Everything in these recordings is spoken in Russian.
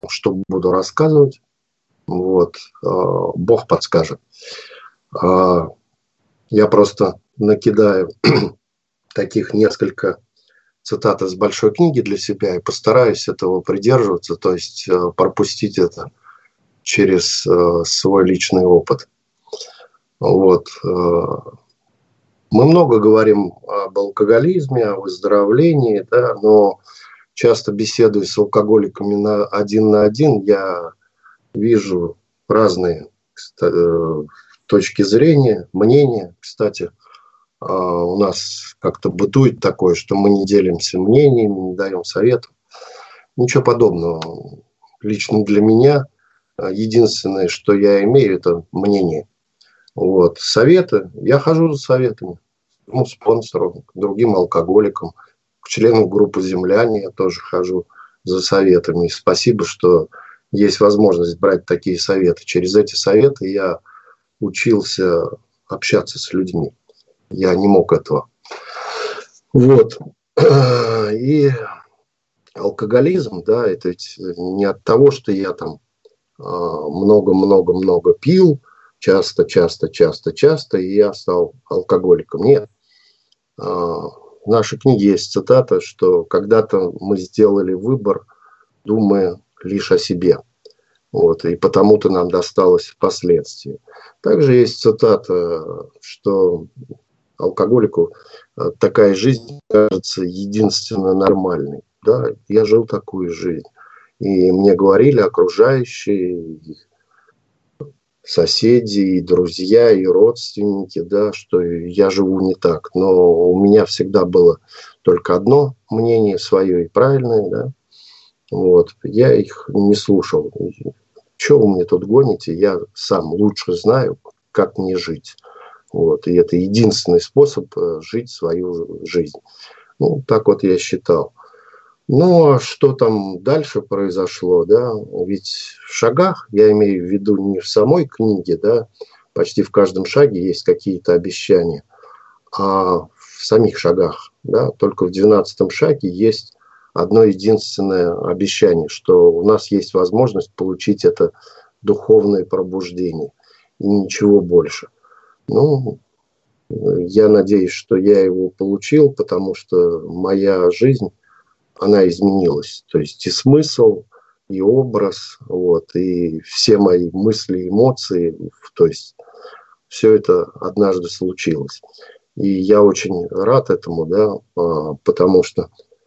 что буду рассказывать. Вот, Бог подскажет. Я просто накидаю таких несколько цитат из большой книги для себя и постараюсь этого придерживаться, то есть пропустить это через свой личный опыт. Вот. Мы много говорим об алкоголизме, о выздоровлении, да, но часто беседуя с алкоголиками на один, я вижу разные точки зрения, мнения. Кстати, у нас как-то бытует такое, что мы не делимся мнениями, не даем советов. Ничего подобного. Лично для меня единственное, что я имею, это мнение. Вот. Советы. Я хожу за советами. Спонсорам, к другим алкоголикам, к членам группы «Земляне» я тоже хожу за советами. И спасибо, что есть возможность брать такие советы. Через эти советы я учился общаться с людьми. Я не мог этого. Вот. И алкоголизм, да, это ведь не от того, что я там много-много-много пил, часто, и я стал алкоголиком. Нет. В нашей книге есть цитата, что когда-то мы сделали выбор, думая лишь о себе. Вот, и потому-то нам досталось впоследствии. Также есть цитата, что алкоголику такая жизнь кажется единственно нормальной. Да, я жил такую жизнь. И мне говорили окружающие, соседи, и друзья, и родственники, да, что я живу не так. Но у меня всегда было только одно мнение свое и правильное. Да. Вот. Я их не слушал. Что вы мне тут гоните? Я сам лучше знаю, как мне жить. Вот. И это единственный способ жить свою жизнь. Ну, так вот я считал. Ну, а что там дальше произошло, да? Ведь в шагах, я имею в виду не в самой книге, да, почти в каждом шаге есть какие-то обещания, а в самих шагах, да, только в 12-м шаге есть одно единственное обещание, что у нас есть возможность получить это духовное пробуждение и ничего больше. Ну, я надеюсь, что я его получил, потому что моя жизнь, она изменилась. То есть и смысл, и образ, вот, и все мои мысли, эмоции, то есть все это однажды случилось. И я очень рад этому, да, потому что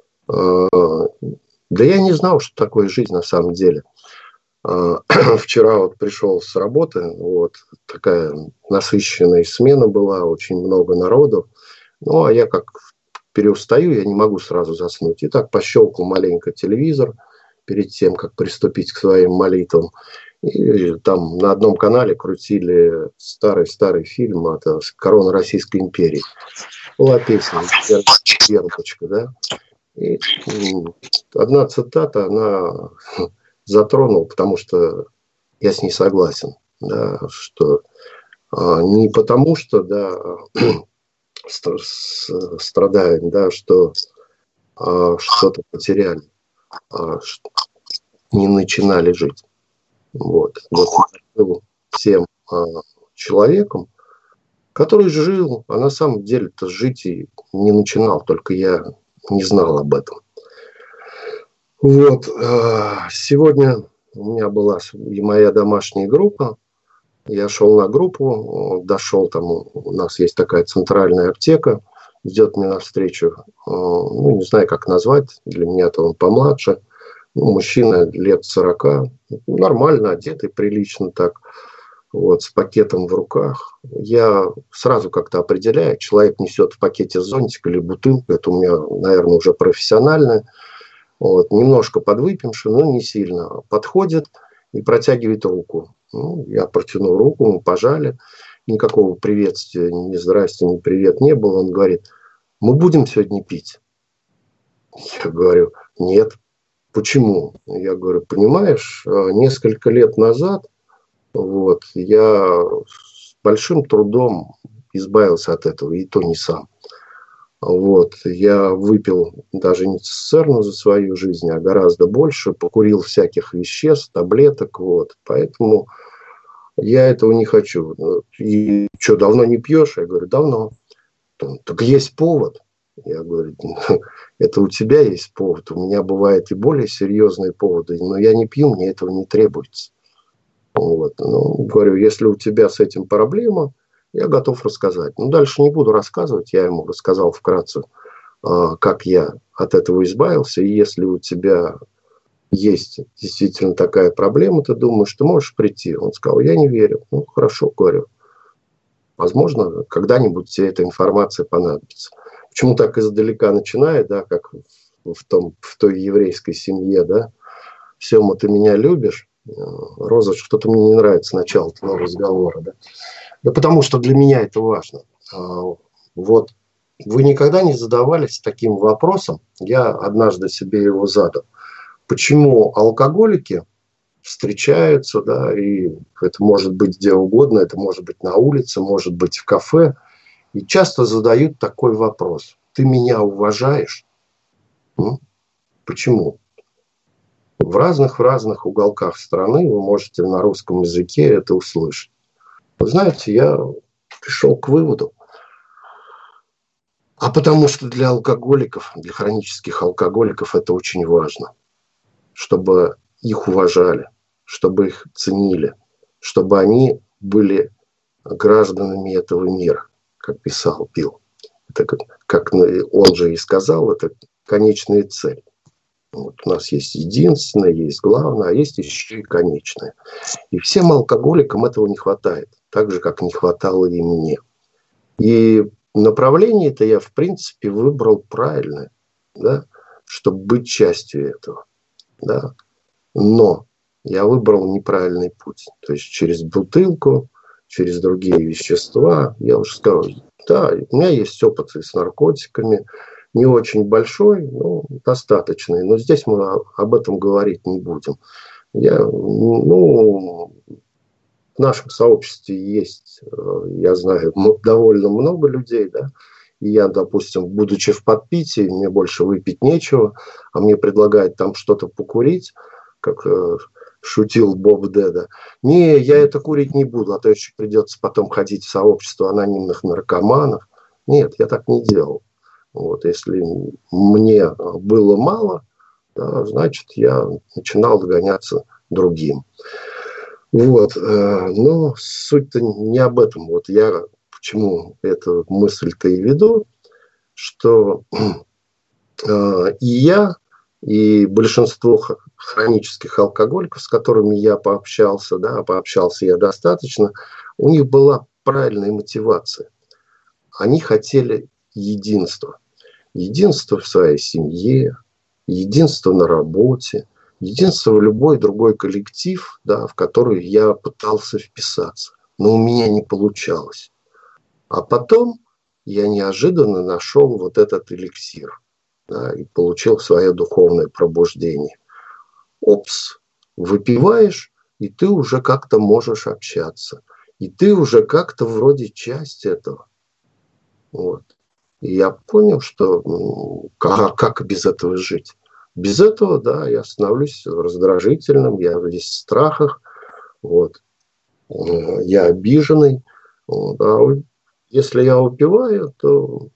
да я не знал, что такое жизнь на самом деле. Вчера вот пришел с работы, вот такая насыщенная смена была, очень много народу. Ну, а я как переустаю, я не могу сразу заснуть. И так пощелкал маленько телевизор перед тем, как приступить к своим молитвам. И там на одном канале крутили старый фильм от «Корона Российской империи». Была песня «Вербочка», да. И одна цитата, она затронул, потому что я с ней согласен, да, что не потому, что да, страдаем, да, что что-то потеряли, а не начинали жить. Вот. Вот был тем человеком, который жил, а на самом деле-то жить и не начинал, только я не знал об этом. Вот. Сегодня у меня была и моя домашняя группа. Я шел на группу, дошел, там у нас есть такая центральная аптека, идет мне навстречу, ну, не знаю, как назвать, для меня-то он помладше, ну, мужчина лет 40, нормально одетый, прилично так, вот, с пакетом в руках. Я сразу как-то определяю, человек несет в пакете зонтик или бутылку, это у меня, наверное, уже профессиональное. Вот, немножко подвыпивший, но не сильно. Подходит и протягивает руку. Ну, я протянул руку, мы пожали. Никакого приветствия, ни здрасте, ни привет не было. Он говорит: мы будем сегодня пить? Я говорю: нет. Почему? Я говорю: понимаешь, несколько лет назад вот, я с большим трудом избавился от этого, и то не сам. Вот. Я выпил даже не цистерну за свою жизнь, а гораздо больше. Покурил всяких веществ, таблеток. Вот. Поэтому я этого не хочу. И что, давно не пьешь? Я говорю, давно. Так есть повод. Я говорю, это у тебя есть повод. У меня бывают и более серьезные поводы, но я не пью, мне этого не требуется. Вот. Ну, говорю, если у тебя с этим проблема, я готов рассказать. Ну, дальше не буду рассказывать. Я ему рассказал вкратце, как я от этого избавился. И если у тебя есть действительно такая проблема, ты думаешь, ты можешь прийти? Он сказал, я не верю. Ну, хорошо, говорю. Возможно, когда-нибудь тебе эта информация понадобится. Почему так издалека начинает, да, как в той еврейской семье, да? Сема, ты меня любишь? Роза, что-то мне не нравится начало твоего разговора, да? Да потому что для меня это важно. Вот вы никогда не задавались таким вопросом, я однажды себе его задал. Почему алкоголики встречаются, да, и это может быть где угодно, это может быть на улице, может быть в кафе, и часто задают такой вопрос. Ты меня уважаешь? Почему? В разных уголках страны вы можете на русском языке это услышать. Вы знаете, я пришел к выводу, а потому что для алкоголиков, для хронических алкоголиков это очень важно, чтобы их уважали, чтобы их ценили, чтобы они были гражданами этого мира, как писал Билл. Это как он же и сказал, это конечная цель. Вот у нас есть единственное, есть главное, а есть еще и конечное. И всем алкоголикам этого не хватает, так же, как не хватало и мне. И направление-то я, в принципе, выбрал правильное, да, чтобы быть частью этого. Да. Но я выбрал неправильный путь. То есть через бутылку, через другие вещества. Я уже сказал, да, у меня есть опыт и с наркотиками. Не очень большой, но достаточный. Но здесь мы об этом говорить не будем. В нашем сообществе есть, я знаю, довольно много людей, да, и я, допустим, будучи в подпитии, мне больше выпить нечего, а мне предлагают там что-то покурить, как шутил Боб Деда. Не, я это курить не буду, а то еще придется потом ходить в сообщество анонимных наркоманов. Нет, я так не делал. Вот, если мне было мало, да, значит, я начинал догоняться другим. Вот, но суть-то не об этом. Вот я почему эту мысль-то и веду, что и я, и большинство хронических алкоголиков, с которыми я пообщался, да, пообщался я достаточно, у них была правильная мотивация. Они хотели единства. Единство в своей семье, единство на работе, единство в любой другой коллектив, да, в который я пытался вписаться. Но у меня не получалось. А потом я неожиданно нашел вот этот эликсир, да, и получил свое духовное пробуждение. Опс, выпиваешь, и ты уже как-то можешь общаться. И ты уже как-то вроде часть этого. Вот. И я понял, что как без этого жить. Без этого, да, я становлюсь раздражительным, я весь в страхах, вот. Я обиженный. Вот. А если я выпиваю, то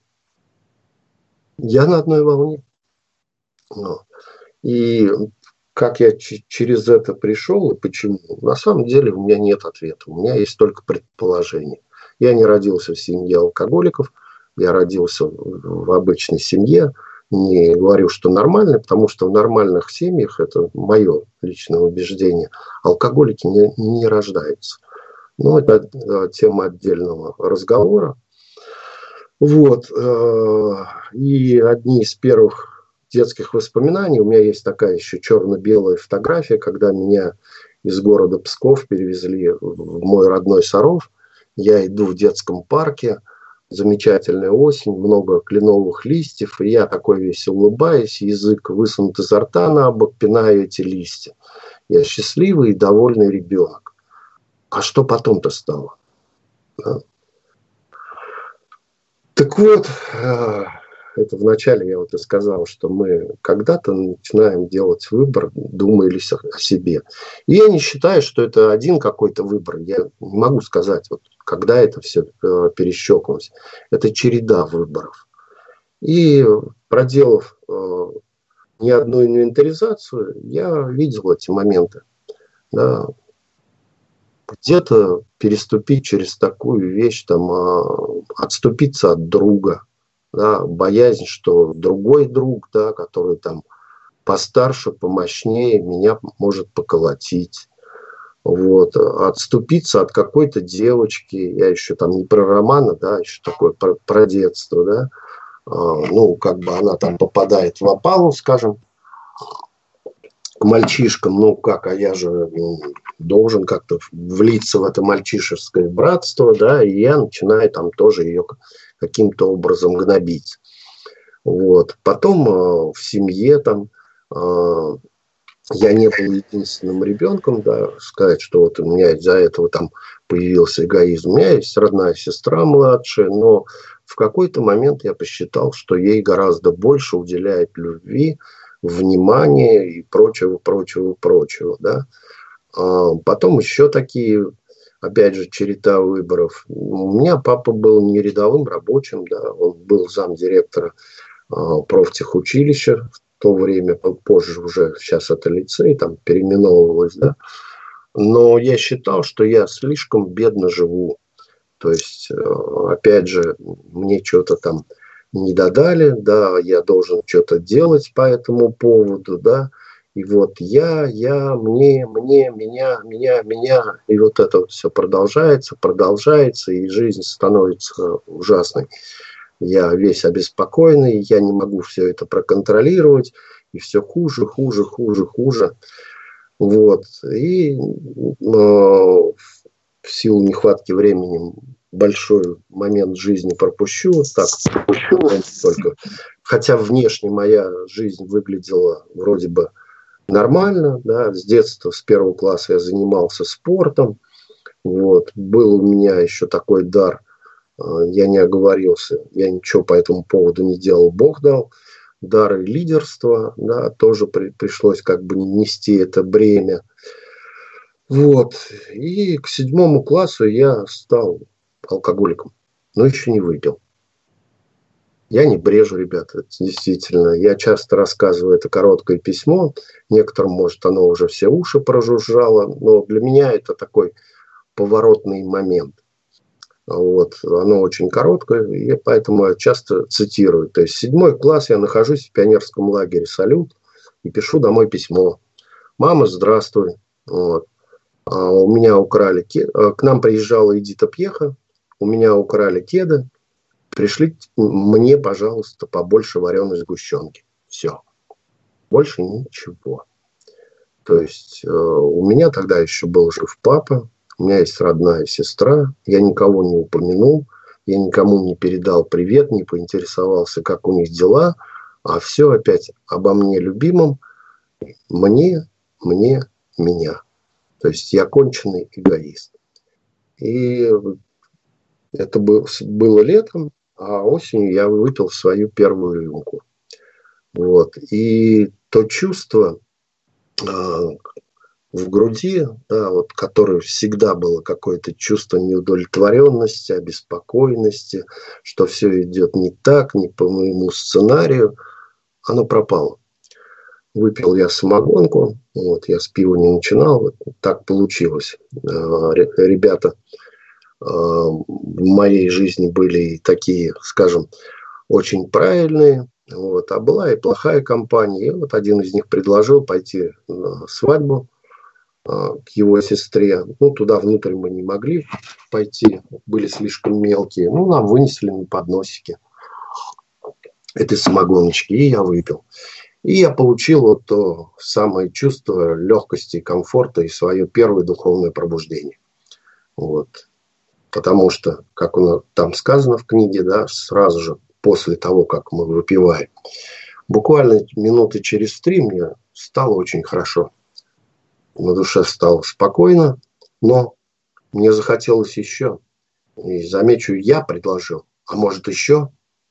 я на одной волне. Вот. И как я через это пришел и почему? На самом деле у меня нет ответа. У меня есть только предположение. Я не родился в семье алкоголиков. Я родился в обычной семье. Не говорю, что нормально, потому что в нормальных семьях, это мое личное убеждение, алкоголики не рождаются. Но это тема отдельного разговора. Вот. И одни из первых детских воспоминаний, у меня есть такая еще черно-белая фотография, когда меня из города Псков перевезли в мой родной Саров. Я иду в детском парке, замечательная осень, много кленовых листьев, и я такой весь улыбаюсь, язык высунут изо рта на бок, пинаю эти листья. Я счастливый и довольный ребенок. А что потом-то стало? Так вот, это вначале я вот и сказал, что мы когда-то начинаем делать выбор, думая лишь о себе. И я не считаю, что это один какой-то выбор. Я не могу сказать, вот, когда это все перещелкнулось. Это череда выборов. И проделав не одну инвентаризацию, я видел эти моменты. Да. Где-то переступить через такую вещь, там, отступиться от друга, да, боязнь, что другой друг, да, который там постарше, помощнее, меня может поколотить. Вот. Отступиться от какой-то девочки, я еще там не про романа, да, еще такое про детство, да, ну, как бы она там попадает в опалу, скажем, к мальчишкам, ну как, а я же должен как-то влиться в это мальчишеское братство, да, и я начинаю там тоже ее каким-то образом гнобить. Вот. Потом в семье там я не был единственным ребенком, да, сказать, что вот у меня из-за этого там появился эгоизм. У меня есть родная сестра младшая, но в какой-то момент я посчитал, что ей гораздо больше уделяет любви, внимания и прочего, прочего, прочего, да. Потом еще такие, опять же, череда выборов. У меня папа был не рядовым рабочим, да, он был замдиректора профтехучилища в то время, позже уже, сейчас это лицей, там переименовывалось, да. Но я считал, что я слишком бедно живу. То есть, опять же, мне что-то там не додали, да, я должен что-то делать по этому поводу, да. И вот мне, меня. И вот это вот все продолжается, и жизнь становится ужасной. Я весь обеспокоенный, я не могу все это проконтролировать, и все хуже, хуже, хуже, хуже. Вот. И в силу нехватки времени большой момент жизни пропущу. Так, только. Хотя внешне моя жизнь выглядела вроде бы нормально. Да. С детства, с первого класса я занимался спортом. Вот. Был у меня еще такой дар. Я не оговорился. Я ничего по этому поводу не делал. Бог дал. Дар лидерства. Да, тоже пришлось как бы нести это бремя. Вот. И к 7 классу я стал алкоголиком. Но еще не выпил. Я не брежу, ребята, действительно. Я часто рассказываю это короткое письмо. Некоторым, может, оно уже все уши прожужжало. Но для меня это такой поворотный момент. Вот. Оно очень короткое, и поэтому я часто цитирую. То есть 7 класс я нахожусь в пионерском лагере «Салют» и пишу домой письмо. «Мама, здравствуй. Вот. У меня украли к нам приезжала Эдита Пьеха, у меня украли кеды, пришли мне, пожалуйста, побольше вареной сгущенки». Все. Больше ничего. То есть у меня тогда еще был жив папа, у меня есть родная сестра, я никого не упомянул, я никому не передал привет, не поинтересовался, как у них дела, а все опять обо мне любимом, мне, меня. То есть я конченый эгоист. И это было летом, а осенью я выпил свою первую рюмку. Вот. И то чувство в груди, да, вот, которое всегда было какое-то чувство неудовлетворенности, обеспокоенности, что все идет не так, не по моему сценарию, оно пропало. Выпил я самогонку, вот, я с пива не начинал, вот, так получилось. Ребята в моей жизни были такие, скажем, очень правильные, вот, а была и плохая компания. И вот один из них предложил пойти на свадьбу к его сестре. Ну, туда внутрь мы не могли пойти, были слишком мелкие. Ну, нам вынесли на подносике этой самогоночки, и я выпил. И я получил вот то самое чувство легкости, комфорта и свое первое духовное пробуждение. Вот. Потому что, как там сказано в книге, да, сразу же после того, как мы выпиваем, буквально минуты через 3 мне стало очень хорошо. На душе стало спокойно, но мне захотелось еще. И замечу, я предложил, а может еще.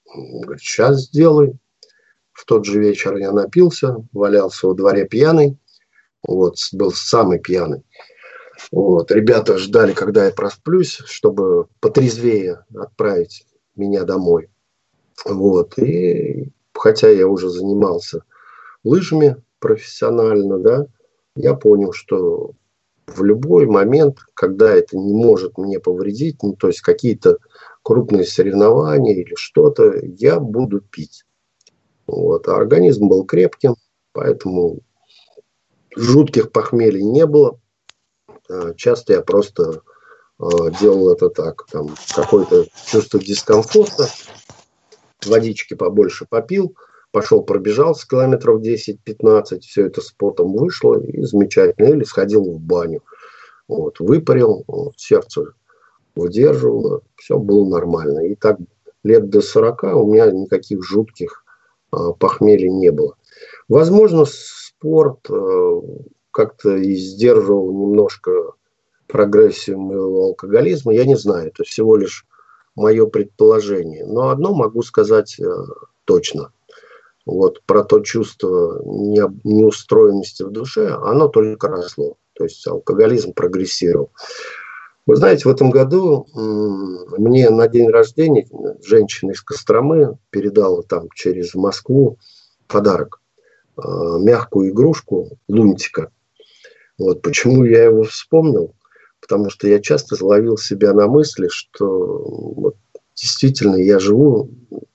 Говорит, сейчас сделай. В тот же вечер я напился, валялся во дворе пьяный. Вот, был самый пьяный. Вот, ребята ждали, когда я просплюсь, чтобы потрезвее отправить меня домой. Вот, и хотя я уже занимался лыжами профессионально, да, я понял, что в любой момент, когда это не может мне повредить, ну, то есть какие-то крупные соревнования или что-то, я буду пить. Вот. А организм был крепким, поэтому жутких похмелий не было. Часто я просто делал это так, там какое-то чувство дискомфорта, водички побольше попил, пошел пробежался километров 10-15, все это с потом вышло, и замечательно. Или сходил в баню, вот, выпарил, вот, сердце выдерживало, все было нормально. И так лет до 40 у меня никаких жутких похмелий не было. Возможно, спорт как-то и сдерживал немножко прогрессию моего алкоголизма, я не знаю, это всего лишь мое предположение. Но одно могу сказать точно. Вот про то чувство неустроенности в душе, оно только росло. То есть алкоголизм прогрессировал. Вы знаете, в этом году мне на день рождения женщина из Костромы передала там через Москву подарок. Мягкую игрушку лунтика. Вот почему я его вспомнил. Потому что я часто ловил себя на мысли, что вот, действительно я живу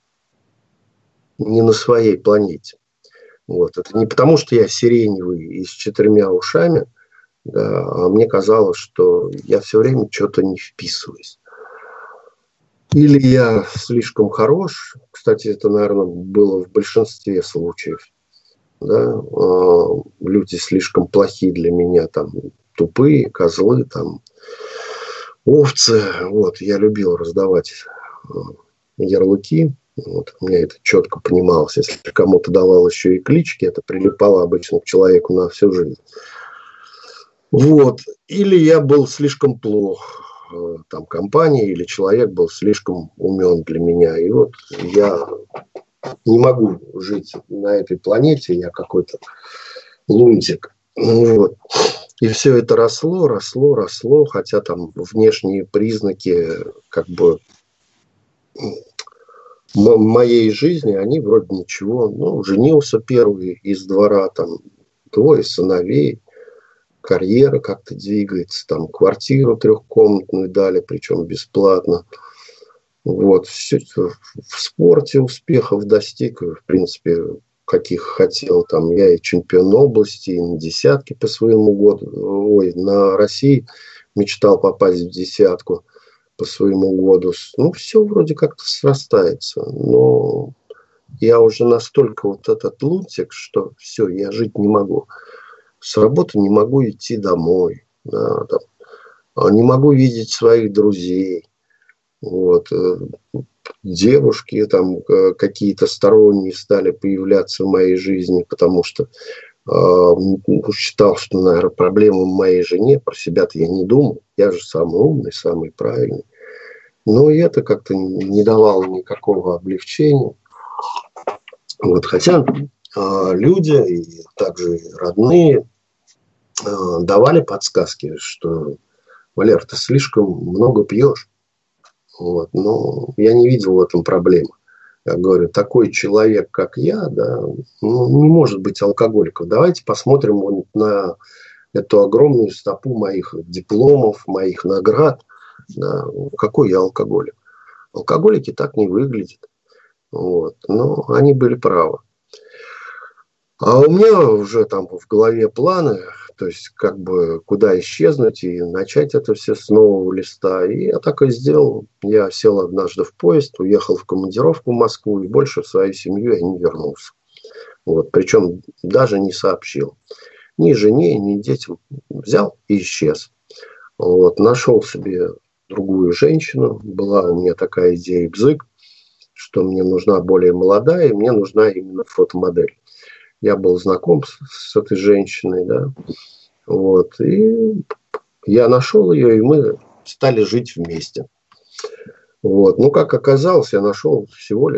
не на своей планете. Вот. Это не потому, что я сиреневый и с 4 ушами, да, а мне казалось, что я все время что-то не вписываюсь. Или я слишком хорош. Кстати, это, наверное, было в большинстве случаев. Да? Люди слишком плохие для меня, там, тупые, козлы, там, овцы. Вот, я любил раздавать ярлыки. Вот, у меня это четко понималось. Если кому-то давал еще и клички, это прилипало обычно к человеку на всю жизнь. Вот. Или я был слишком плох там, компания, или человек был слишком умен для меня. И вот я не могу жить на этой планете, я какой-то лунтик. Вот. И все это росло, хотя там внешние признаки как бы моей жизни, они вроде ничего. Ну, женился первый из двора, там 2 сыновей, карьера как-то двигается, там квартиру 3-комнатную дали, причем бесплатно. Вот, все в спорте успехов достиг, в принципе, каких хотел. Там я и чемпион области, и на десятки по своему году. Ой, на России мечтал попасть в десятку по своему году. Ну, все вроде как-то срастается. Но я уже настолько вот этот лунтик, что все, я жить не могу. С работы не могу идти домой. Да, там, не могу видеть своих друзей. Вот. Девушки там какие-то сторонние стали появляться в моей жизни, потому что считал, что, наверное, проблема в моей жене. Про себя-то я не думал. Я же самый умный, самый правильный. Но и это как-то не давало никакого облегчения. Вот. Хотя люди, и также родные, давали подсказки, что, Валер, ты слишком много пьешь. Вот. Но я не видел в этом проблемы. Я говорю, такой человек, как я, да, ну, не может быть алкоголиком. Давайте посмотрим вот на эту огромную стопу моих дипломов, моих наград. Да, какой я алкоголик. Алкоголики так не выглядят. Вот. Но они были правы. А у меня уже там в голове планы, то есть как бы куда исчезнуть и начать это все с нового листа. И я так и сделал. Я сел однажды в поезд, уехал в командировку в Москву и больше в свою семью я не вернулся. Вот. Причем даже не сообщил. Ни жене, ни детям. Взял и исчез. Вот. Нашел себе другую женщину. Была у меня такая идея бзык, что мне нужна более молодая, и мне нужна именно фотомодель. Я был знаком с этой женщиной, да, вот, и я нашел ее, и мы стали жить вместе. Вот, ну, как оказалось, я нашел всего лишь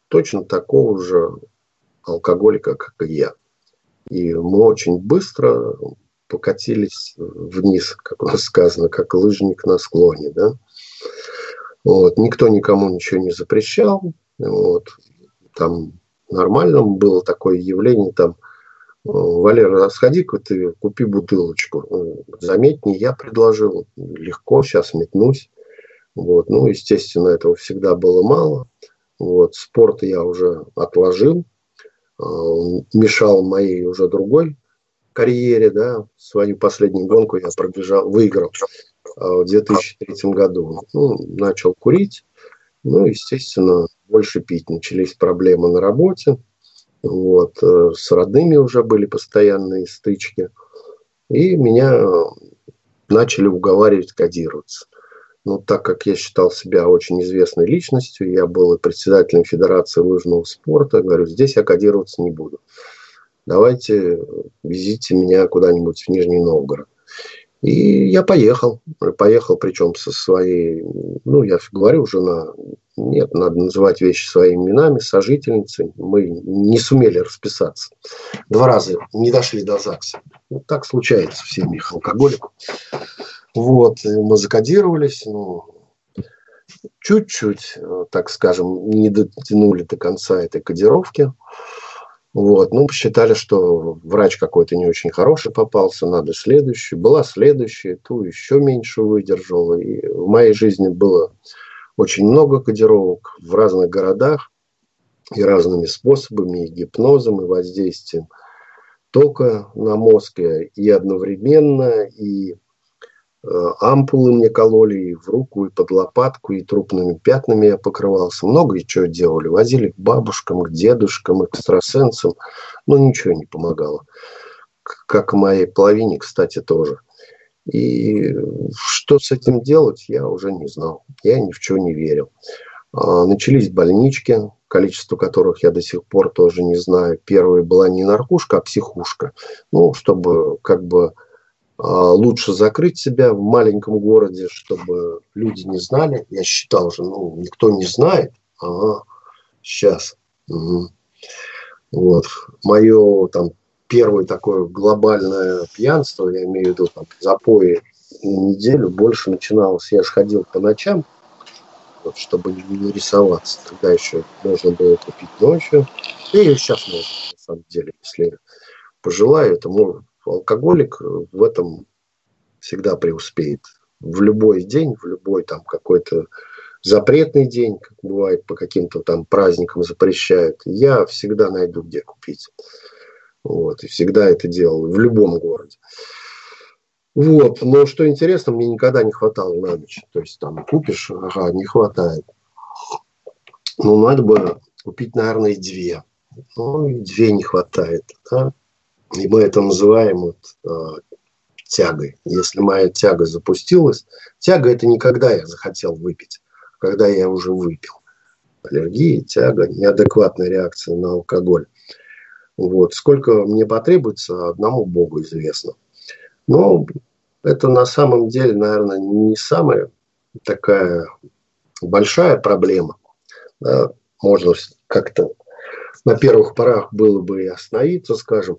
точно такого же алкоголика, как и я. И мы очень быстро покатились вниз, как у нас сказано, как лыжник на склоне. Да? Вот. Никто никому ничего не запрещал. Вот. Там нормально было такое явление. Там, Валера, сходи-ка ты, купи бутылочку. Заметь, не я предложил. Легко, сейчас метнусь. Вот. Ну, естественно, этого всегда было мало. Вот. Спорт я уже отложил. Он мешал моей уже другой карьере, да, свою последнюю гонку я выиграл в 2003 году. Ну, начал курить, ну, естественно, больше пить. Начались проблемы на работе, вот, с родными уже были постоянные стычки, и меня начали уговаривать кодироваться. Ну, так как я считал себя очень известной личностью, я был и председателем Федерации лыжного спорта, говорю, здесь я кодироваться не буду. Давайте везите меня куда-нибудь в Нижний Новгород. И я поехал. Поехал, причем со своей, ну, я говорю, жена, нет, надо называть вещи своими именами, сожительницей. Мы не сумели расписаться. 2 раза не дошли до ЗАГСа. Ну, так случается в семьях алкоголиков. Вот, мы закодировались, ну, чуть-чуть, так скажем, не дотянули до конца этой кодировки. Вот, ну, посчитали, что врач какой-то не очень хороший попался, надо следующий. Была следующая, ту еще меньше выдержала. И в моей жизни было очень много кодировок в разных городах и разными способами, и гипнозом, и воздействием тока на мозг, и одновременно, и ампулы мне кололи и в руку, и под лопатку, и трупными пятнами я покрывался. Много и чего делали. Возили к бабушкам, к дедушкам, экстрасенсам. Но ничего не помогало. Как и моей половине, кстати, тоже. И что с этим делать, я уже не знал. Я ни в чего не верил. Начались больнички, количество которых я до сих пор тоже не знаю. Первая была не наркушка, а психушка. Ну, чтобы как бы лучше закрыть себя в маленьком городе, чтобы люди не знали. Я считал же, ну, никто не знает. Ага, сейчас. Угу. Вот. Мое там первое такое глобальное пьянство, я имею в виду там запои на неделю, больше начиналось. Я же ходил по ночам, вот, чтобы не рисоваться. Тогда еще можно было купить ночью. И сейчас можно, на самом деле, если пожелаю, это может. Алкоголик в этом всегда преуспеет. В любой день, в любой там какой-то запретный день, как бывает по каким-то там праздникам запрещают, я всегда найду, где купить. Вот, и всегда это делал в любом городе. Вот, но что интересно, мне никогда не хватало на ночь. То есть там купишь, ага, не хватает. Ну, надо бы купить, наверное, и 2. Ну, и 2 не хватает. Да? И мы это называем вот, тягой. Если моя тяга запустилась, тяга это не когда я захотел выпить, а когда я уже выпил. Аллергия, тяга, неадекватная реакция на алкоголь. Вот. Сколько мне потребуется, одному Богу известно. Но это на самом деле, наверное, не самая такая большая проблема. Да? Можно как-то на первых порах было бы и остановиться, скажем.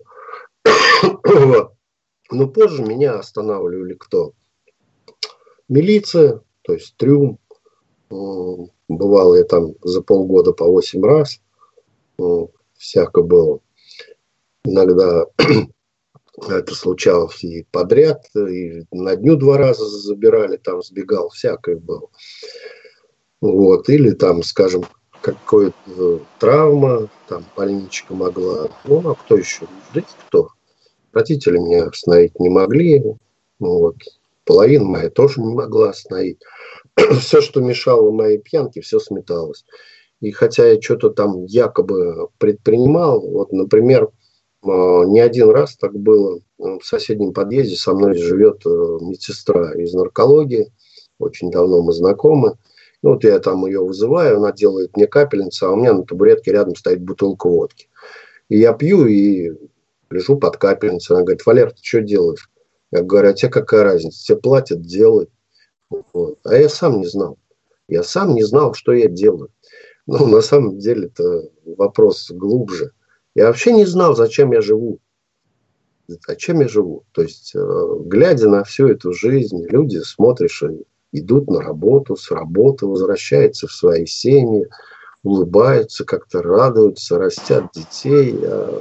Но позже меня останавливали кто? Милиция, то есть трюм. Бывало я там за полгода по 8 раз. Всяко было. Иногда это случалось и подряд. И на дню 2 раза забирали, там сбегал. Всякое было. Вот. Или там, скажем, какая-то травма, там больничка могла. Ну, а кто еще? Да кто? Родители меня остановить не могли. Вот. Половина моя тоже не могла остановить. Все, что мешало моей пьянке, все сметалось. И хотя я что-то там якобы предпринимал, вот, например, не один раз так было. В соседнем подъезде со мной живет медсестра из наркологии. Очень давно мы знакомы. Ну, вот я там ее вызываю, она делает мне капельницу, а у меня на табуретке рядом стоит бутылка водки. И я пью и лежу под капельницей. Она говорит: Валер, ты что делаешь? Я говорю: а тебе какая разница? Тебе платят, делай. Вот. А я сам не знал. Я сам не знал, что я делаю. Ну, на самом деле, это вопрос глубже. Я вообще не знал, зачем я живу. Зачем я живу? То есть, глядя на всю эту жизнь, люди, смотришь, идут на работу, с работы возвращаются в свои семьи, улыбаются, как-то радуются, растят детей.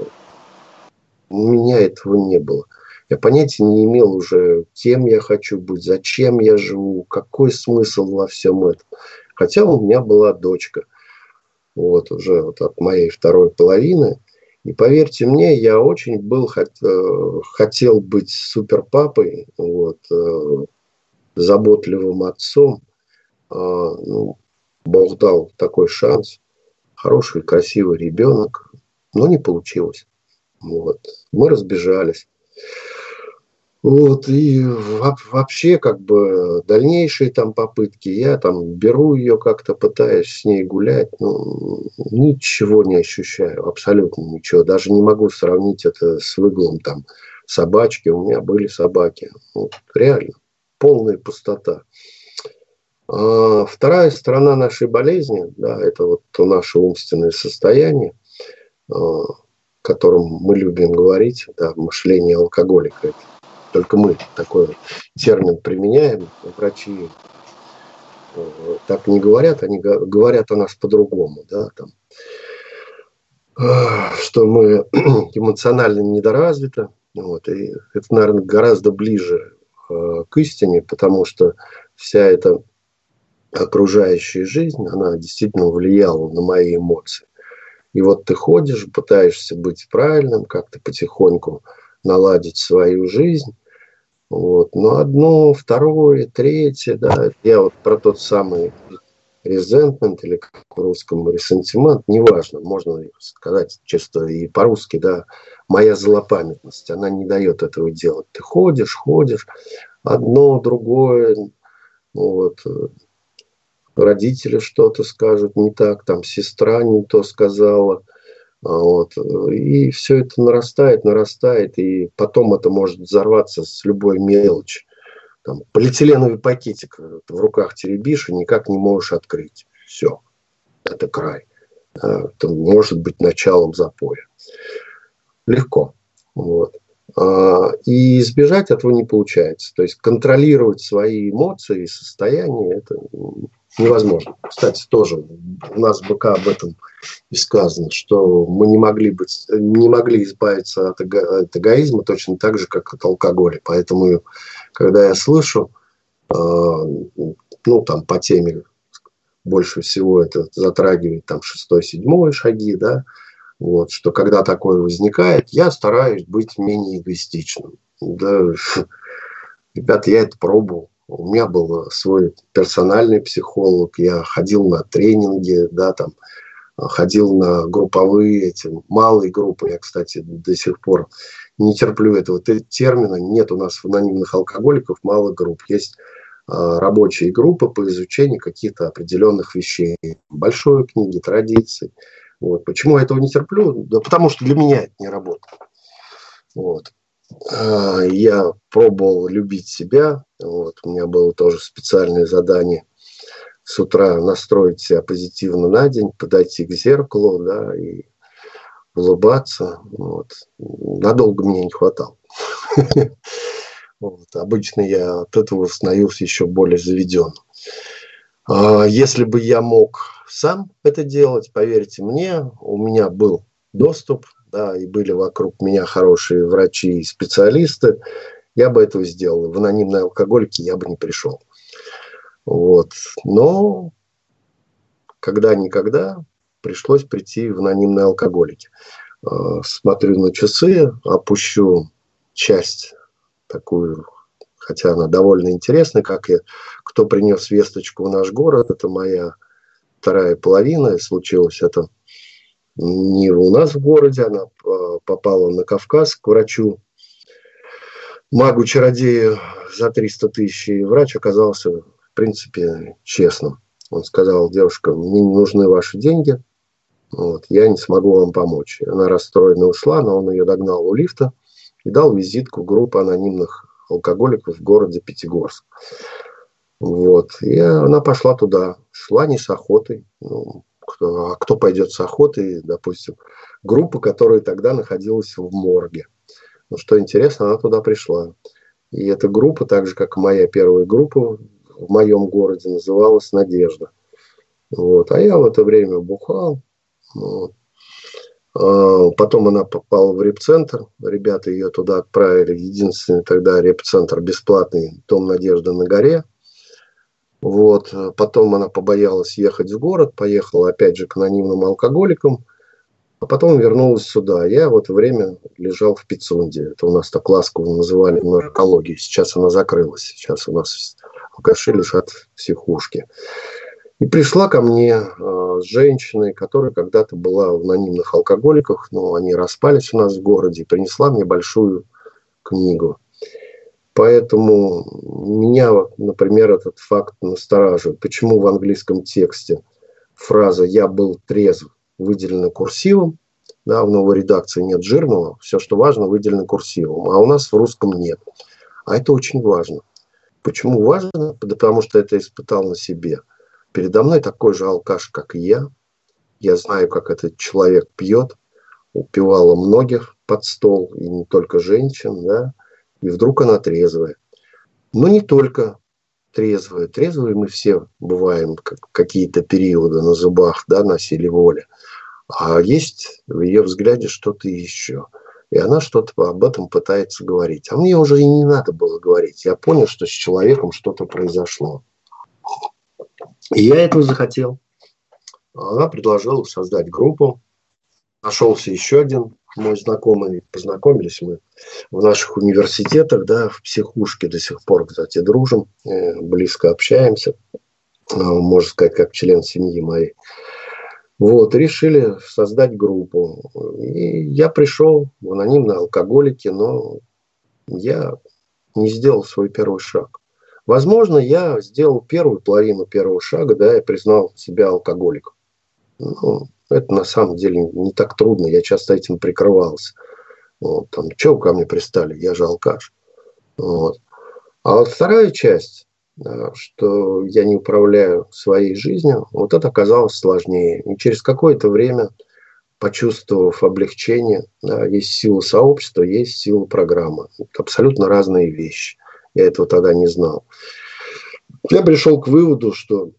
У меня этого не было. Я понятия не имел уже, кем я хочу быть, зачем я живу, какой смысл во всем этом. Хотя у меня была дочка, вот уже вот от моей второй половины. И поверьте мне, я очень хотел быть суперпапой, вот, заботливым отцом. Ну, Бог дал такой шанс. Хороший, красивый ребенок, но не получилось. Вот. Мы разбежались. Вот, и вообще, как бы, дальнейшие там попытки, я там беру ее как-то, пытаюсь с ней гулять, ну, ничего не ощущаю, абсолютно ничего. Даже не могу сравнить это с выгулом там собачки, у меня были собаки. Вот, реально, полная пустота. Вторая сторона нашей болезни, да, это вот то наше умственное состояние, о котором мы любим говорить, да, мышление алкоголика. Только мы такой термин применяем, врачи так не говорят, они говорят о нас по-другому, да, там, что мы эмоционально недоразвиты, вот, и это, наверное, гораздо ближе к истине, потому что вся эта окружающая жизнь, она действительно влияла на мои эмоции. И вот ты ходишь, пытаешься быть правильным, как-то потихоньку наладить свою жизнь. Вот. Но одно, второе, третье, да, я вот про тот самый resentment, или как в русском ресентимент, неважно, можно сказать чисто и по-русски, да, моя злопамятность, она не дает этого делать. Ты ходишь, ходишь, одно, другое, вот, родители что-то скажут не так, там сестра не то сказала, вот, и все это нарастает, нарастает, и потом это может взорваться с любой мелочи. Там, полиэтиленовый пакетик в руках теребишь и никак не можешь открыть. Все, это край. Это может быть началом запоя. Легко. Вот. И избежать этого не получается. То есть контролировать свои эмоции и состояние это невозможно. Кстати, тоже у нас в БК об этом и сказано, что мы не могли избавиться от эгоизма точно так же, как от алкоголя. Поэтому, когда я слышу, ну, там, по теме больше всего это затрагивает там 6-7 шаги, да, вот, что когда такое возникает, я стараюсь быть менее эгоистичным. Да, ребята, я это пробовал. У меня был свой персональный психолог, я ходил на тренинги, да, там, ходил на групповые, эти малые группы. Я, кстати, до сих пор не терплю этого термина. Нет у нас в анонимных алкоголиков малых групп. Есть рабочие группы по изучению каких-то определенных вещей. Большой книги, традиций. Вот. Почему я этого не терплю? Да потому что для меня это не работает. Вот. Я пробовал любить себя. Вот. У меня было тоже специальное задание с утра настроить себя позитивно на день, подойти к зеркалу, да, и улыбаться. Вот. Надолго мне не хватало. Вот. Обычно я от этого становился еще более заведенным. Если бы я мог сам это делать, поверьте мне, у меня был доступ, да, и были вокруг меня хорошие врачи и специалисты, я бы этого сделал. В анонимные алкоголики я бы не пришел. Вот. Но когда-никогда пришлось прийти в анонимные алкоголики. Смотрю на часы, опущу часть такую, хотя она довольно интересная, как и кто принес весточку в наш город. Это моя вторая половина. И случилось это не у нас в городе, она попала на Кавказ к врачу, магу-чародею за 300 тысяч. И врач оказался, в принципе, честным. Он сказал: девушка, мне не нужны ваши деньги, вот, я не смогу вам помочь. Она расстроена ушла, но он ее догнал у лифта и дал визитку группы анонимных алкоголиков в городе Пятигорск. Вот. И она пошла туда. Шла не с охотой. Ну, кто пойдет с охоты, допустим, группа, которая тогда находилась в морге. Но что интересно, она туда пришла. И эта группа, так же, как и моя первая группа в моем городе, называлась «Надежда». Вот. А я в это время бухал. Вот. Потом она попала в репцентр. Ребята ее туда отправили. Единственный тогда репцентр бесплатный, Дом Надежды на горе. Вот. Потом она побоялась ехать в город, поехала опять же к анонимным алкоголикам, а потом вернулась сюда. Я в это время лежал в Пицунде. Это у нас так ласково называли наркологию. Сейчас она закрылась. Сейчас у нас алкаши лежат в психушке. И пришла ко мне с женщиной, которая когда-то была в анонимных алкоголиках, но они распались у нас в городе, и принесла мне большую книгу. Поэтому меня, например, этот факт настораживает. Почему в английском тексте фраза «я был трезв» выделена курсивом, да, в новой редакции нет жирного, все, что важно, выделено курсивом, а у нас в русском нет. А это очень важно. Почему важно? Потому что это испытал на себе. Передо мной такой же алкаш, как и я. Я знаю, как этот человек пьет. Упивала многих под стол, и не только женщин, да. И вдруг она трезвая. Но не только трезвая. Трезвые мы все бываем какие-то периоды на зубах, да, на силе воли. А есть в ее взгляде что-то еще. И она что-то об этом пытается говорить. А мне уже и не надо было говорить. Я понял, что с человеком что-то произошло. И я этого захотел. Она предложила создать группу. Нашелся еще один мой знакомый. Познакомились мы в наших университетах, да, в психушке до сих пор, кстати, дружим, близко общаемся. Можно сказать, как член семьи моей. Вот, решили создать группу. И я пришел в анонимные алкоголики, но я не сделал свой первый шаг. Возможно, я сделал первую половину первого шага, да, я признал себя алкоголиком. Ну, это на самом деле не так трудно, я часто этим прикрывался. Вот, там, чего вы ко мне пристали, я же алкаш. Вот. А вот вторая часть, что я не управляю своей жизнью, вот это оказалось сложнее. И через какое-то время, почувствовав облегчение, да, есть сила сообщества, есть сила программы. Это абсолютно разные вещи. Я этого тогда не знал. Я пришел к выводу, что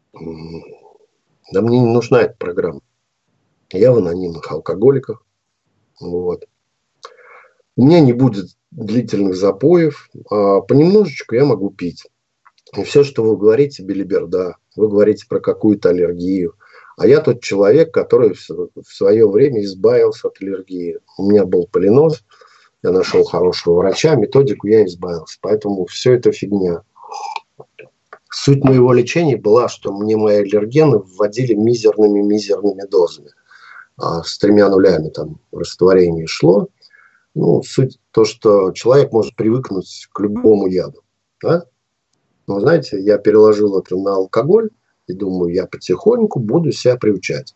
да мне не нужна эта программа. Я в анонимных алкоголиках. Вот. У меня не будет длительных запоев. А понемножечку я могу пить. И все, что вы говорите, белиберда. Вы говорите про какую-то аллергию. А я тот человек, который в свое время избавился от аллергии. У меня был полиноз. Я нашел хорошего врача. Методику я избавился. Поэтому все это фигня. Суть моего лечения была, что мне мои аллергены вводили мизерными дозами. С 3 нулями там растворение шло. Ну, суть то, что человек может привыкнуть к любому яду. Да? Но, знаете, я переложил это на алкоголь и думаю, я потихоньку буду себя приучать.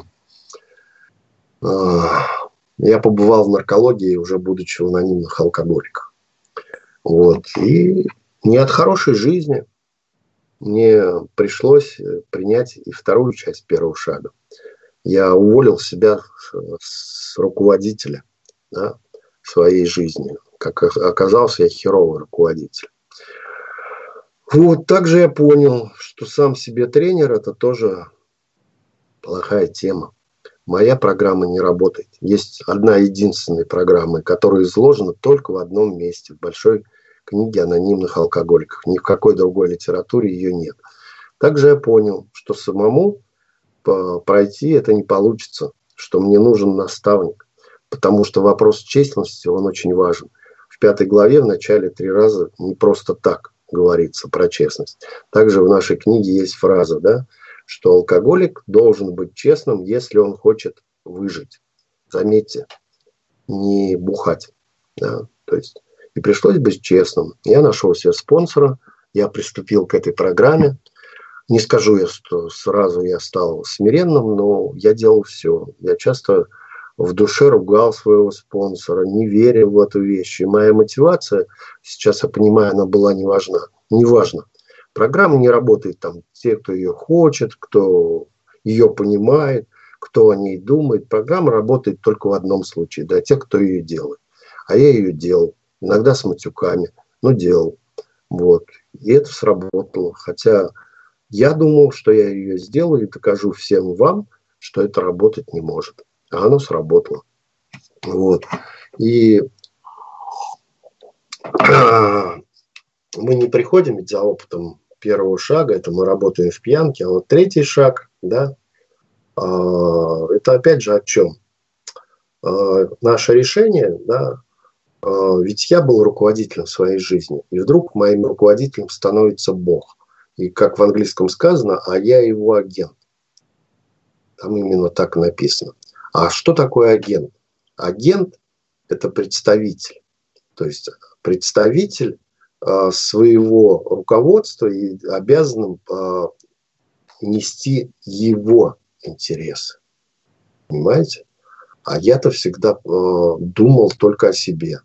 Я побывал в наркологии, уже будучи в анонимных алкоголиках. Вот. И не от хорошей жизни мне пришлось принять и вторую часть первого шага. Я уволил себя с руководителя, да, своей жизни. Как оказался, я херовый руководитель. Вот, также я понял, что сам себе тренер – это тоже плохая тема. Моя программа не работает. Есть одна единственная программа, которая изложена только в одном месте, в большой книге анонимных алкоголиков. Ни в какой другой литературе ее нет. Также я понял, что самому пройти это не получится, что мне нужен наставник, потому что вопрос честности, он очень важен. В 5 главе в начале 3 раза не просто так говорится про честность. Также в нашей книге есть фраза, да, что алкоголик должен быть честным, если он хочет выжить. Заметьте, не бухать. Да, то есть, и пришлось быть честным. Я нашел себе спонсора, я приступил к этой программе. Не скажу я, что сразу я стал смиренным, но я делал все. Я часто в душе ругал своего спонсора, не верил в эту вещь. И моя мотивация, сейчас я понимаю, она была не важна. Неважно. Программа не работает там те, кто ее хочет, кто ее понимает, кто о ней думает. Программа работает только в одном случае, да, те, кто ее делает. А я ее делал, иногда с матюками, но делал. Вот. И это сработало. Хотя я думал, что я ее сделаю и докажу всем вам, что это работать не может. А оно сработало. Вот. И мы не приходим ведь за опытом первого шага, это мы работаем в пьянке, а вот третий шаг, да, это опять же о чем? Наше решение, да, ведь я был руководителем своей жизни, и вдруг моим руководителем становится Бог. И как в английском сказано, а я его агент. Там именно так написано. А что такое агент? Агент – это представитель. То есть представитель своего руководства и обязан нести его интересы. Понимаете? А я-то всегда думал только о себе.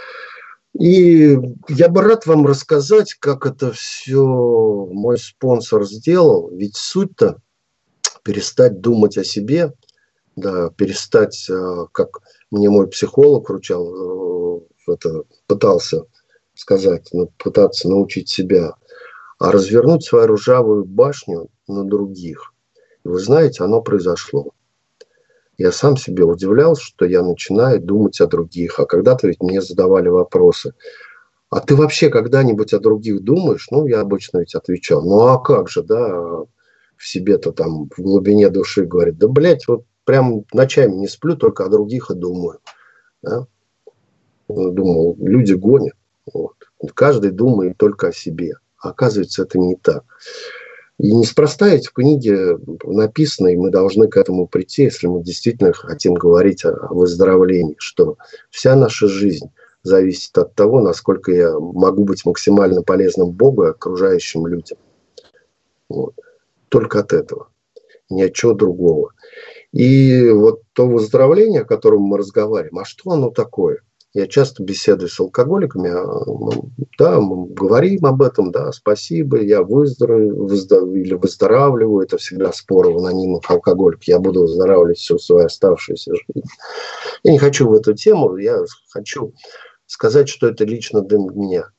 И я бы рад вам рассказать, как это все мой спонсор сделал. Ведь суть-то перестать думать о себе, да, перестать, как мне мой психолог вручал, пытался сказать, пытаться научить себя, а развернуть свою ржавую башню на других. И вы знаете, оно произошло. Я сам себе удивлялся, что я начинаю думать о других. А когда-то ведь мне задавали вопросы. А ты вообще когда-нибудь о других думаешь? Ну, я обычно ведь отвечал. Ну, а как же, да, в себе-то там в глубине души говорит. Да, блядь, вот прям ночами не сплю, только о других и думаю. Да? Думал, люди гонят. Вот. Каждый думает только о себе. А оказывается, это не так. И неспроста эти книги написаны, и мы должны к этому прийти, если мы действительно хотим говорить о выздоровлении, что вся наша жизнь зависит от того, насколько я могу быть максимально полезным Богу и окружающим людям. Вот. Только от этого. Ни от чего другого. И вот то выздоровление, о котором мы разговариваем, а что оно такое? Я часто беседую с алкоголиками, да, мы говорим об этом, да, спасибо, я или выздоравливаю, это всегда споры в анонимных алкоголиков, я буду выздоравливать всю свою оставшуюся жизнь. Я не хочу в эту тему, я хочу сказать, что это лично для меня.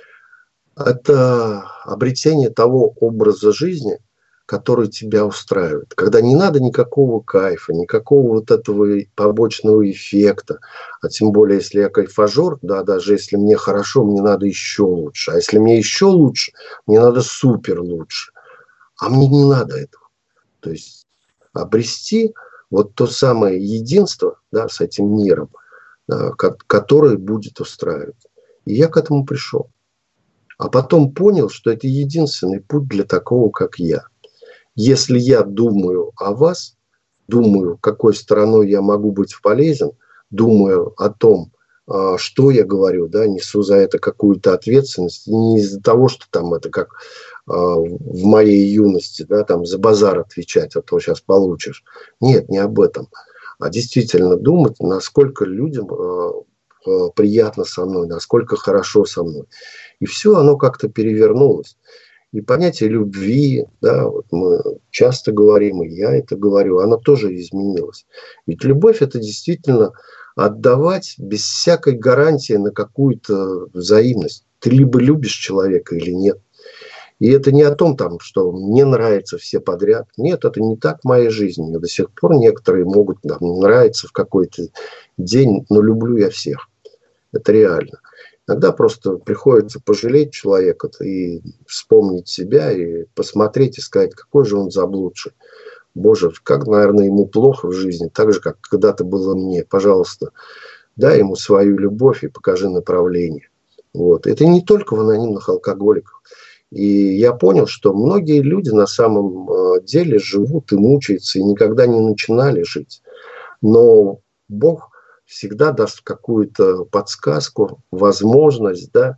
Это обретение того образа жизни, который тебя устраивает. Когда не надо никакого кайфа, никакого вот этого побочного эффекта. А тем более, если я кайфажор, да, даже если мне хорошо, мне надо еще лучше. А если мне еще лучше, мне надо супер лучше. А мне не надо этого. То есть обрести вот то самое единство, да, с этим миром, которое будет устраивать. И я к этому пришел. А потом понял, что это единственный путь для такого, как я. Если я думаю о вас, думаю, какой стороной я могу быть полезен, думаю о том, что я говорю, да, несу за это какую-то ответственность, не из-за того, что там это как в моей юности, да, там за базар отвечать, а то сейчас получишь. Нет, не об этом. А действительно думать, насколько людям приятно со мной, насколько хорошо со мной. И все оно как-то перевернулось. И понятие любви, да, вот мы часто говорим, и я это говорю, оно тоже изменилось. Ведь любовь – это действительно отдавать без всякой гарантии на какую-то взаимность. Ты либо любишь человека или нет. И это не о том, там, что мне нравятся все подряд. Нет, это не так в моей жизни. До сих пор некоторые могут там, нравиться в какой-то день, но люблю я всех. Это реально. Иногда просто приходится пожалеть человека и вспомнить себя, и посмотреть, и сказать, какой же он заблудший. Боже, как, наверное, ему плохо в жизни, так же, как когда-то было мне. Пожалуйста, дай ему свою любовь и покажи направление. Вот. Это не только в анонимных алкоголиках. И я понял, что многие люди на самом деле живут и мучаются, и никогда не начинали жить. Но Бог всегда даст какую-то подсказку, возможность, да,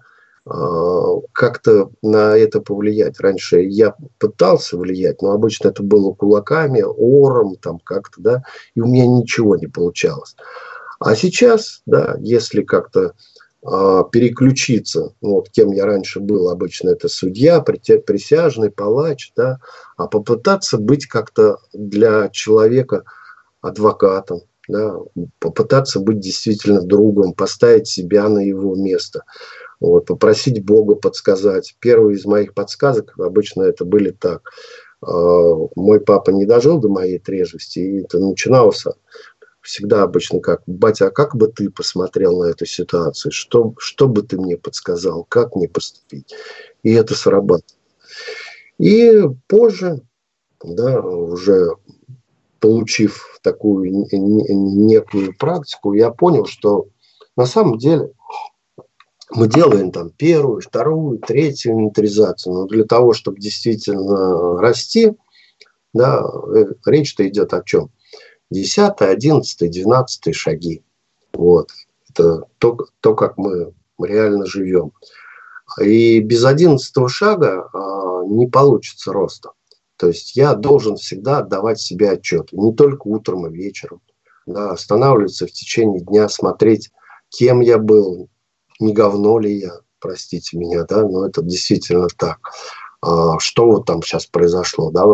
как-то на это повлиять. Раньше я пытался влиять, но обычно это было кулаками, ором, там как-то, да, и у меня ничего не получалось. А сейчас, да, если как-то переключиться. Вот кем я раньше был, обычно это судья, присяжный, палач, да, а попытаться быть как-то для человека адвокатом, да, попытаться быть действительно другом, поставить себя на его место. Вот, попросить Бога подсказать. Первые из моих подсказок обычно это были так. Мой папа не дожил до моей трезвости, и это начиналось всегда обычно как: батя, а как бы ты посмотрел на эту ситуацию? Что бы ты мне подсказал? Как мне поступить? И это срабатывало. И позже, да, уже получив такую некую практику, я понял, что на самом деле мы делаем там первую, вторую, третью инвентаризацию, но для того, чтобы действительно расти, да, речь-то идет о чем? 10, 11, 12 шаги. Вот. Это то, как мы реально живем. И без 11 шага не получится роста. То есть я должен всегда отдавать себе отчет. Не только утром и вечером. Да, останавливаться в течение дня, смотреть, кем я был, не говно ли я, простите меня, да, но это действительно так. Что вот там сейчас произошло, да,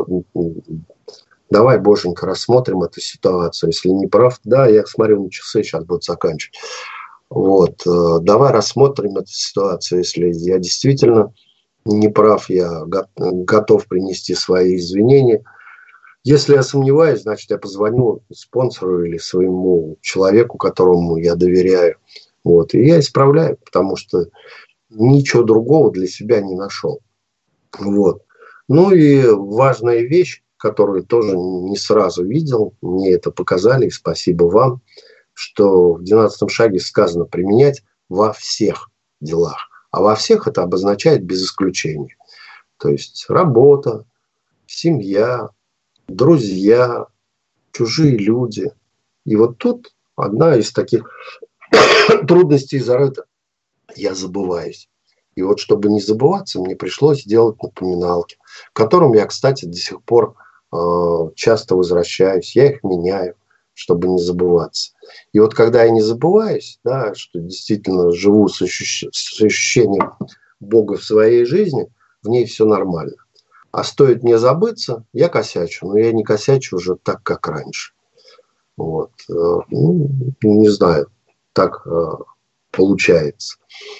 давай, боженька, рассмотрим эту ситуацию. Если не прав, да, я смотрю на часы, сейчас буду заканчивать. Вот, давай рассмотрим эту ситуацию. Если я действительно не прав, я готов принести свои извинения. Если я сомневаюсь, значит, я позвоню спонсору или своему человеку, которому я доверяю. Вот, и я исправляю, потому что ничего другого для себя не нашел. Вот. Ну и важная вещь, которую тоже не сразу видел, мне это показали, и спасибо вам, что в 12 шаге сказано применять во всех делах. А во всех это обозначает без исключения. То есть работа, семья, друзья, чужие люди. И вот тут одна из таких трудностей зарыта. Я забываюсь. И вот чтобы не забываться, мне пришлось делать напоминалки, к которым я, кстати, до сих пор часто возвращаюсь. Я их меняю, чтобы не забываться. И вот когда я не забываюсь, да, что действительно живу с ощущением Бога в своей жизни, в ней все нормально. А стоит мне забыться, я косячу. Но я не косячу уже так, как раньше. Вот. Ну, не знаю, так получается.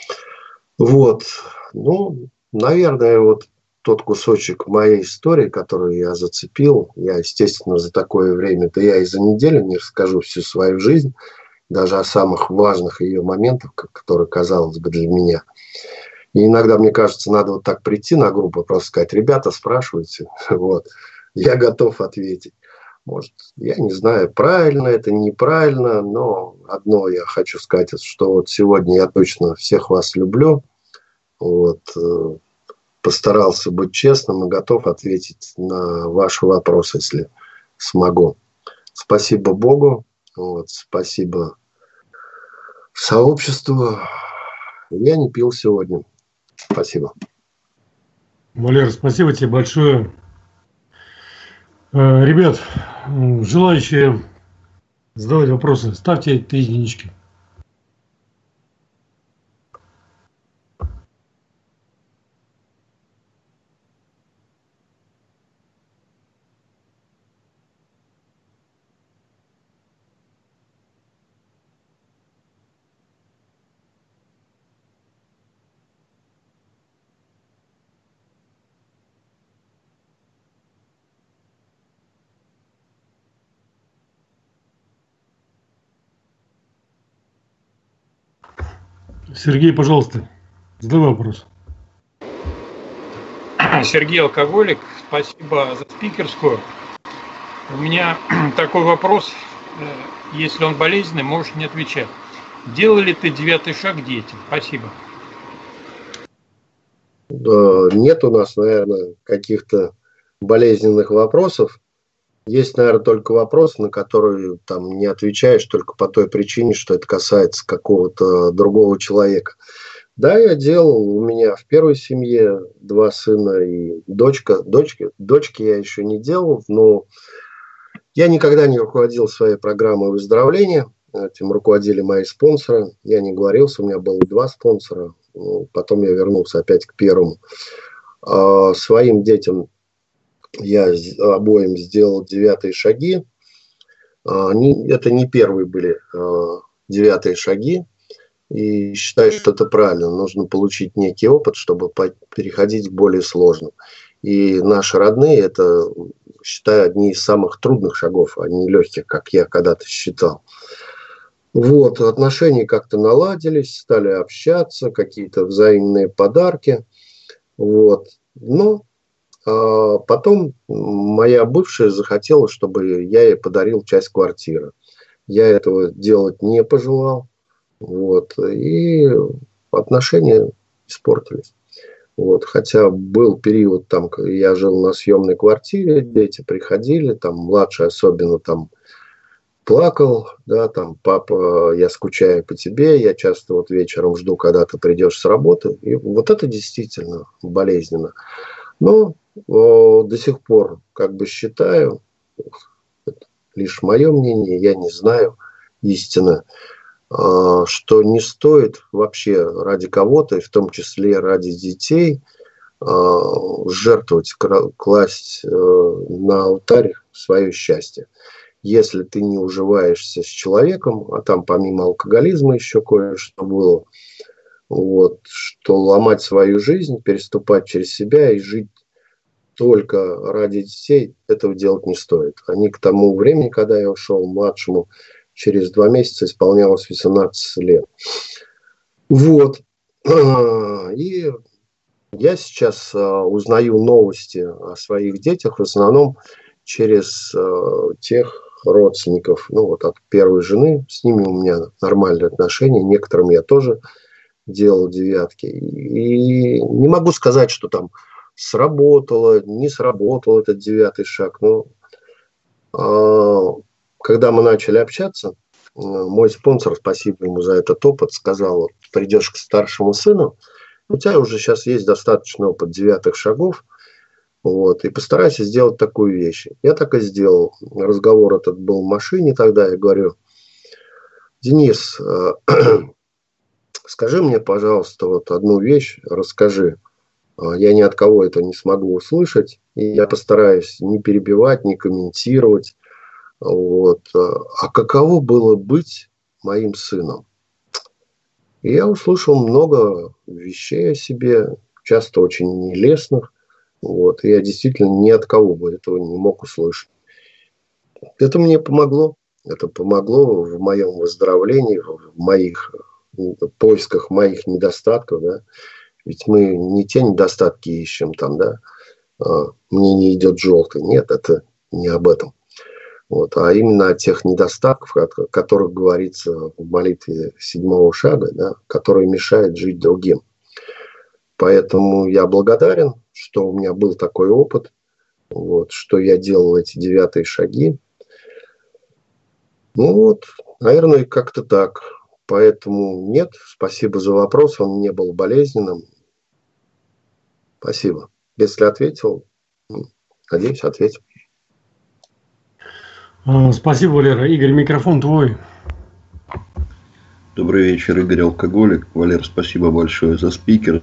Вот. Ну, наверное, вот тот кусочек моей истории, который я зацепил, я, естественно, за такое время, да я и за неделю не расскажу всю свою жизнь, даже о самых важных ее моментах, которые, казалось бы, для меня. И иногда, мне кажется, надо вот так прийти на группу, просто сказать: ребята, спрашивайте, вот, я готов ответить. Может, я не знаю, правильно это, неправильно, но одно я хочу сказать, что вот сегодня я точно всех вас люблю. Вот, постарался быть честным и готов ответить на ваши вопросы, если смогу. Спасибо Богу, вот, спасибо сообществу. Я не пил сегодня. Спасибо. Валера, спасибо тебе большое. Ребят, желающие задавать вопросы, ставьте 3 единички. Сергей, пожалуйста, задавай вопрос. Сергей Алкоголик, спасибо за спикерскую. У меня такой вопрос, если он болезненный, можешь не отвечать. Делал ли ты 9 шаг детям? Спасибо. Нет у нас, наверное, каких-то болезненных вопросов. Есть, наверное, только вопросы, на которые там не отвечаешь только по той причине, что это касается какого-то другого человека. Да, я делал. У меня в первой семье 2 сына и дочка. Дочки я еще не делал, но я никогда не руководил своей программой выздоровления. Этим руководили мои спонсоры. Я не говорился, у меня было 2 спонсора. Потом я вернулся опять к первому. Своим детям я обоим сделал 9 шаги. Это не первые были 9 шаги. И считаю, что это правильно. Нужно получить некий опыт, чтобы переходить к более сложным. И наши родные, это, считаю, одни из самых трудных шагов, а не легких, как я когда-то считал. Вот, отношения как-то наладились, стали общаться, какие-то взаимные подарки. Вот. Но потом моя бывшая захотела, чтобы я ей подарил часть квартиры. Я этого делать не пожелал. Вот. И отношения испортились. Вот. Хотя был период, там, я жил на съемной квартире, дети приходили, там, младший особенно там плакал, да, там, папа, я скучаю по тебе, я часто вот вечером жду, когда ты придешь с работы. И вот это действительно болезненно. Но до сих пор как бы считаю, это лишь мое мнение, я не знаю истины, что не стоит вообще ради кого-то, и в том числе ради детей, жертвовать, класть на алтарь свое счастье. Если ты не уживаешься с человеком, а там помимо алкоголизма еще кое-что было, вот, что ломать свою жизнь, переступать через себя и жить только ради детей, этого делать не стоит. Они к тому времени, когда я ушел, младшему через 2 месяца исполнялось 18 лет. Вот. И я сейчас узнаю новости о своих детях в основном через тех родственников, ну вот от первой жены, с ними у меня нормальные отношения, некоторым я тоже делал 9. И не могу сказать, что там сработало, не сработал этот 9 шаг. Но когда мы начали общаться, мой спонсор, спасибо ему за этот опыт, сказал: придешь к старшему сыну, у тебя уже сейчас есть достаточно опыт 9 шагов, вот, и постарайся сделать такую вещь. Я так и сделал. Разговор этот был в машине тогда. Я говорю: Денис, скажи мне, пожалуйста, вот одну вещь, расскажи. Я ни от кого это не смогу услышать, и я постараюсь не перебивать, не комментировать. Вот. А каково было быть моим сыном? И я услышал много вещей о себе, часто очень нелестных. Вот. И я действительно ни от кого бы этого не мог услышать. Это мне помогло. Это помогло в моем выздоровлении, в моих поисках моих недостатков. Да? Ведь мы не те недостатки ищем там, да. Мне не идет желтый. Нет, это не об этом. Вот, а именно о тех недостатках, о которых говорится в молитве 7 шага, да, которые мешают жить другим. Поэтому я благодарен, что у меня был такой опыт, вот, что я делал эти 9 шаги. Ну вот, наверное, как-то так. Поэтому нет, спасибо за вопрос, он не был болезненным. Спасибо. Если ответил, надеюсь, ответил. Спасибо, Валера. Игорь, микрофон твой. Добрый вечер, Игорь Алкоголик. Валер, спасибо большое за спикер.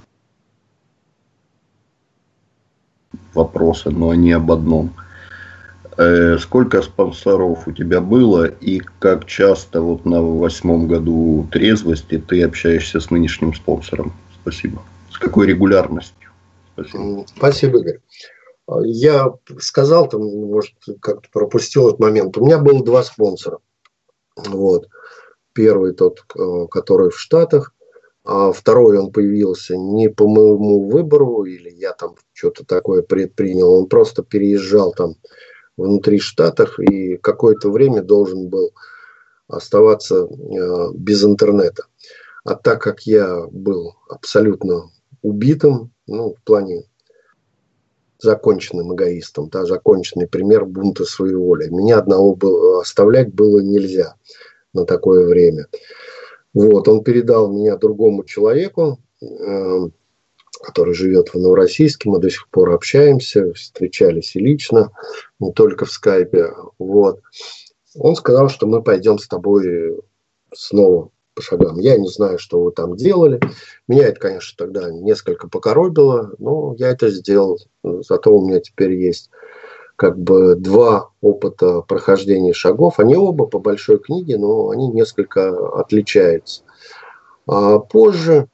Вопросы, но они об одном. Сколько спонсоров у тебя было и как часто вот на 8 году трезвости ты общаешься с нынешним спонсором? Спасибо. С какой регулярностью? Спасибо. Спасибо, Игорь. Я сказал, там, может, как-то пропустил этот момент. У меня было 2 спонсора. Вот. Первый тот, который в Штатах. А второй, он появился не по моему выбору, или я там что-то такое предпринял. Он просто переезжал там внутри Штатов и какое-то время должен был оставаться без интернета. А так как я был абсолютно убитым, ну, в плане законченным эгоистом, да, законченный пример бунта своей воли. Меня одного оставлять было нельзя на такое время. Вот, он передал меня другому человеку, который живет в Новороссийске. Мы до сих пор общаемся, встречались и лично, не только в скайпе. Вот. Он сказал, что мы пойдем с тобой снова по шагам. Я не знаю, что вы там делали. Меня это, конечно, тогда несколько покоробило, но я это сделал. Зато у меня теперь есть как бы два опыта прохождения шагов. Они оба по большой книге, но они несколько отличаются. А позже,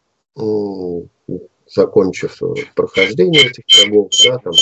закончив прохождение этих шагов, да, там,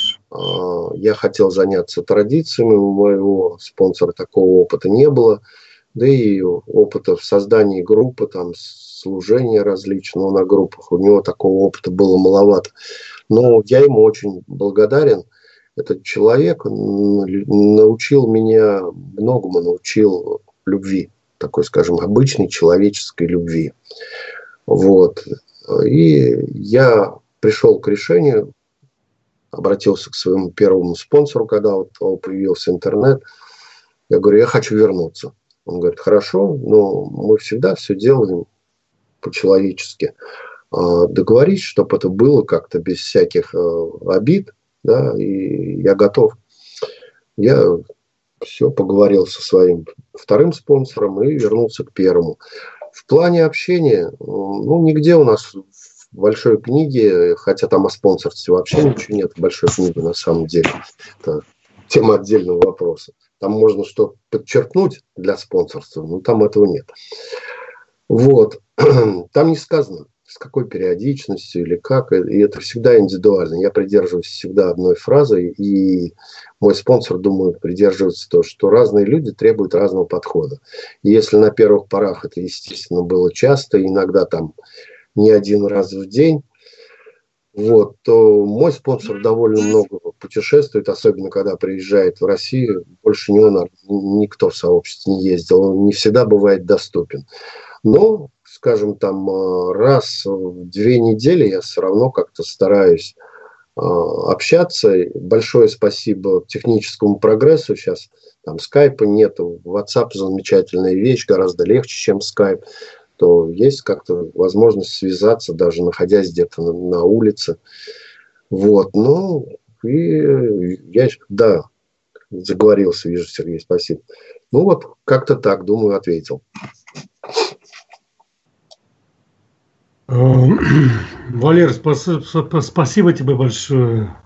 я хотел заняться традициями, у моего спонсора такого опыта не было, да и опыта в создании группы, там, служения различного на группах, у него такого опыта было маловато. Но я ему очень благодарен. Этот человек научил меня многому, научил любви, такой, скажем, обычной человеческой любви. Вот. И я пришел к решению, обратился к своему первому спонсору, когда вот появился интернет. Я говорю, я хочу вернуться. Он говорит, хорошо, но мы всегда все делаем по-человечески. Договорись, чтобы это было как-то без всяких обид, да, и я готов. Я все поговорил со своим вторым спонсором и вернулся к первому. В плане общения, ну, нигде у нас в большой книге, хотя там о спонсорстве вообще ничего нет в большой книге на самом деле. Это тема отдельного вопроса. Там можно что-то подчеркнуть для спонсорства, но там этого нет. Вот. Там не сказано, с какой периодичностью или как. И это всегда индивидуально. Я придерживаюсь всегда одной фразы. И мой спонсор, думаю, придерживается того, что разные люди требуют разного подхода. И если на первых порах это, естественно, было часто, иногда там не один раз в день, вот, то мой спонсор довольно много путешествует, особенно когда приезжает в Россию. Больше него никто в сообществе не ездил. Он не всегда бывает доступен. Но, скажем, там раз в 2 недели я все равно как-то стараюсь общаться. Большое спасибо техническому прогрессу. Сейчас там скайпа нету. WhatsApp замечательная вещь, гораздо легче, чем скайп. То есть как-то возможность связаться, даже находясь где-то на улице. Вот. Ну, и я, да, заговорился, вижу, Сергей, спасибо. Ну вот, как-то так, думаю, ответил. Валер, спасибо тебе большое.